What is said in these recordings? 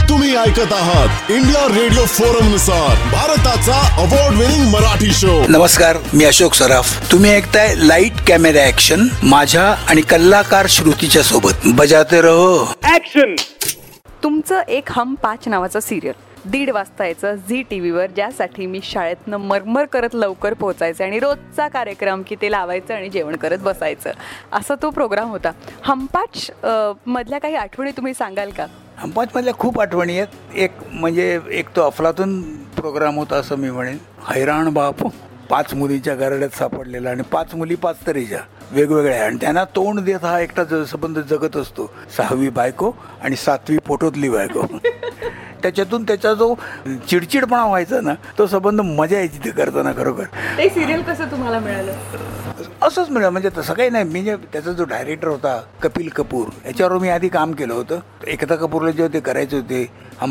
तुम्ही ऐकत आहात इंडिया रेडिओ फोरम नुसार भारताचा अवॉर्ड विनिंग मराठी शो. नमस्कार, मी अशोक सराफ. तुम्ही ऐकताय लाईट कॅमेरा ऍक्शन माझ्या आणि कलाकार श्रुतीच्या सोबत. बजाते रहो ऍक्शन. तुमचं एक हम 5 नावाचं सिरियल 1:30 वाजता यायचं झी टीव्हीवर, ज्यासाठी मी शाळेतनं मरमर करत लवकर पोहोचायचं आणि रोजचा कार्यक्रम की ते लावायचं आणि जेवण करत बसायचं, असा तो प्रोग्राम होता. हम 5 मधल्या काही आठवणी तुम्ही सांगाल का? हम 5 मधल्या खूप आठवणी आहेत. एक तो अफलातून प्रोग्राम होता असं मी म्हणेन. हैराण बाप, 5 मुलींच्या घराड्यात सापडलेला आणि 5 मुली 5 तऱ्हेच्या वेगवेगळ्या, आणि त्यांना तोंड देत हा एकटा संबंध जगत असतो. 6वी बायको आणि 7वी फोटोतली बायको. त्याच्यातून त्याचा जो चिडचिडपणा व्हायचा ना, तो संबंध मजा यायची ते करताना. खरोखर ते सिरियल कसं तुम्हाला मिळालं? असंच मिळालं, म्हणजे तसं काही नाही. म्हणजे त्याचा जो डायरेक्टर होता कपिल कपूर, याच्यावर मी आधी काम केलं होतं. एकता कपूरला जेव्हा ते करायचे होते हम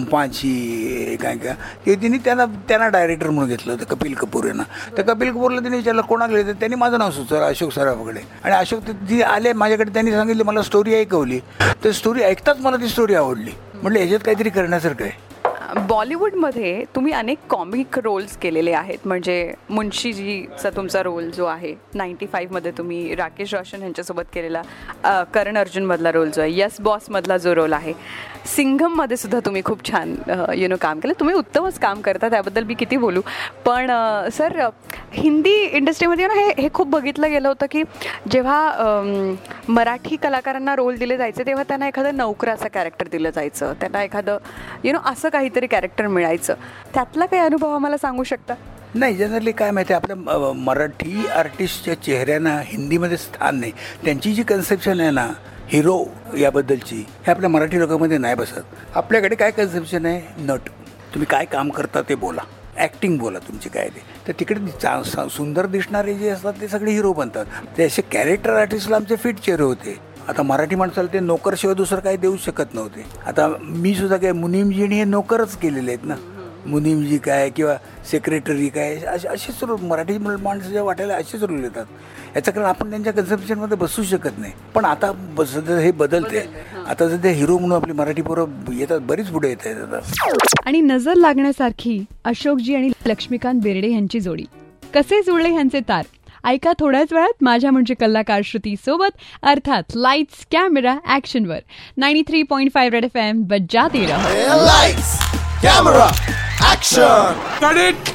5 काय ते तिने त्यांना डायरेक्टर म्हणून घेतलं होतं कपिल कपूर यांना. तर कपिल कपूरला त्यांनी विचारलं कोणाकडे, तर त्यांनी माझं नाव सुचवलं अशोक सराफकडे. आणि अशोक ती आले माझ्याकडे, त्यांनी सांगितले मला स्टोरी ऐकवली. तर स्टोरी ऐकताच मला ती स्टोरी आवडली. म्हटलं याच्यात काहीतरी करण्यासारखं आहे. बॉलिवूडमध्ये तुम्ही अनेक कॉमिक रोल्स केलेले आहेत. म्हणजे मुन्शीजीचा तुमचा रोल जो आहे 95मध्ये तुम्ही राकेश रोशन यांच्यासोबत केलेला, करण अर्जुनमधला रोल जो आहे, यस बॉसमधला जो रोल आहे, सिंघममध्ये सुद्धा तुम्ही खूप छान काम केलं. तुम्ही उत्तमच काम करता, त्याबद्दल मी किती बोलू. पण सर, हिंदी इंडस्ट्रीमध्ये हे खूप बघितलं गेलं होतं की जेव्हा मराठी कलाकारांना रोल दिले जायचे तेव्हा त्यांना एखादं नोकराचं कॅरेक्टर दिलं जायचं, त्यांना एखादं असं काहीतरी कॅरेक्टर मिळायचं. त्यातला काही अनुभव आम्हाला सांगू शकता? नाही, जनरली काय माहिती आहे, आपल्या मराठी आर्टिस्टच्या चेहऱ्यांना हिंदीमध्ये स्थान नाही. त्यांची जी कन्सेप्शन आहे ना हिरो याबद्दलची, हे आपल्या मराठी लोकांमध्ये नाही बसत. आपल्याकडे काय कन्सेप्शन आहे, नट, तुम्ही काय काम करता ते बोला, ॲक्टिंग बोला तुमची काय ते. तर तिकडे सुंदर दिसणारे जे असतात ते सगळे हिरो बनतात. ते असे कॅरेक्टर आर्टिस्टला आमचे फिट चेहरे होते. आता मराठी माणसाला ते नोकरशिवाय दुसरं काही देऊ शकत नव्हते. आता मी सुद्धा काय मुनीमजीने हे नोकरच केलेले आहेत ना. मुनीमजी काय किंवा सेक्रेटरी काय, असेच रोल मराठी माणसाच्या वाटायला असेच रोल येतात. याचं कारण आपण त्यांच्या कन्सेप्शनमध्ये बसू शकत नाही. पण आता सध्या हे बदलते. आता सध्या हिरो म्हणून आपली मराठी पोरं येतात, बरीच पुढे येत आहेत आता. आणि नजर लागण्यासारखी अशोकजी आणि लक्ष्मीकांत बेर्डे यांची जोडी, कसे जुळले ह्यांचे तार, ऐका थोड्याच वेळात माझ्या म्हणजे कलाकार श्रुती सोबत, अर्थात लाईट्स कॅमेरा ऍक्शनवर 93.5 रेड FM. बजाते रहो. Lights camera action.